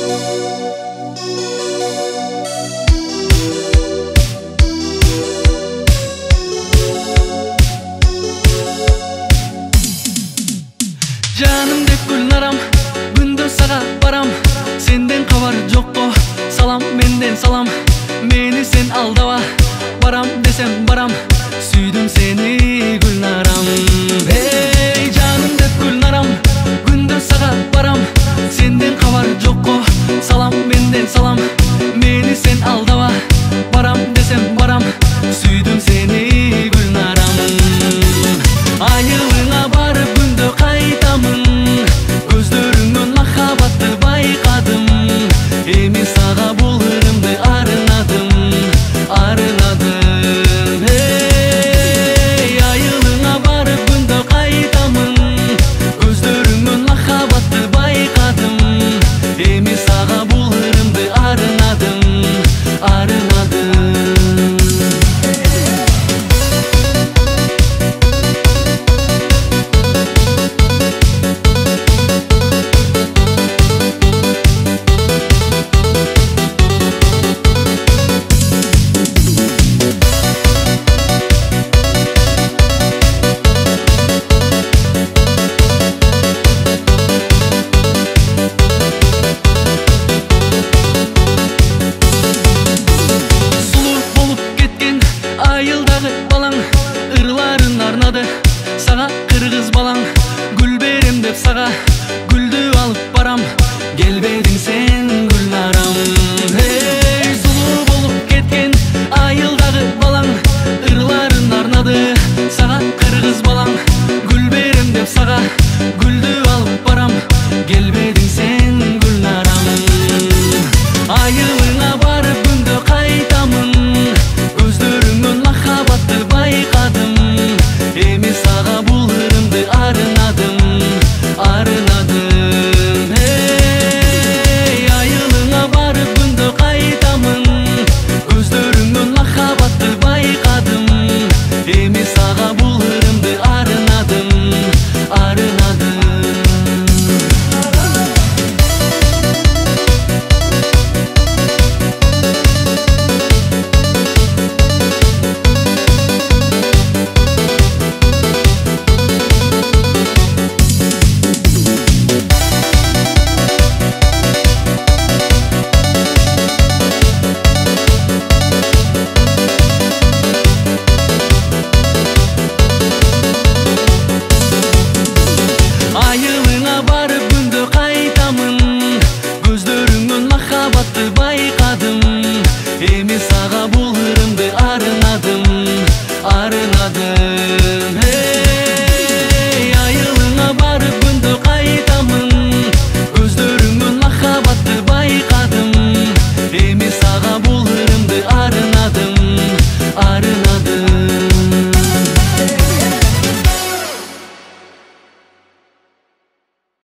Canım dep Gülnaram, gündür sağa baram. Senden kabar jokko, salam menden salam. Meni sen aldaba, baram desem baram. Süydüm seni Gülnaram. Hey canım dep Gülnaram, gündür sağa baram. Senden kabar jokko, salam menden salam. Meni sen aldaba, baram desem baram. Süydüm seni Gülnaram. Ayılına barıp gündü kaytamın. Gözlörüңнөн махабатты байкадым. Эми сага бул ырымды арынадым, арынадым. Эй, айылыңа барып күндө кайтамын. Gözлөрүңнөн махабатты байкадым. Эми сага бул ырымды арынадым, арынадым. Айылдагы балаң, ырларын арнады. Сага кыргыз балаң, гүл берем деп сага гүлдү алып барам. Келбедиң сен Гүлнарам. Эй, сулуу болуп кеткен айылдагы балаң, ырларын арнады. Сага кыргыз балаң, гүл берем деп сага гүлдү алып барам. Келбедиң сен Гүлнарам. Айылыңа барып күндө кайтамын. Gözlörүңнөн махабатты байкадым. Эми сага бул ырымды арынадым, арынадым. Эй, айылыңа барып күндө кайтамын. Gözлөрүңнөн махабатты байкадым. Эми сага бул ырымды арынадым, арынадым. Айылыңа барып күндө кайтамын. Gözлөрүңнөн махабатты байкадым. Эми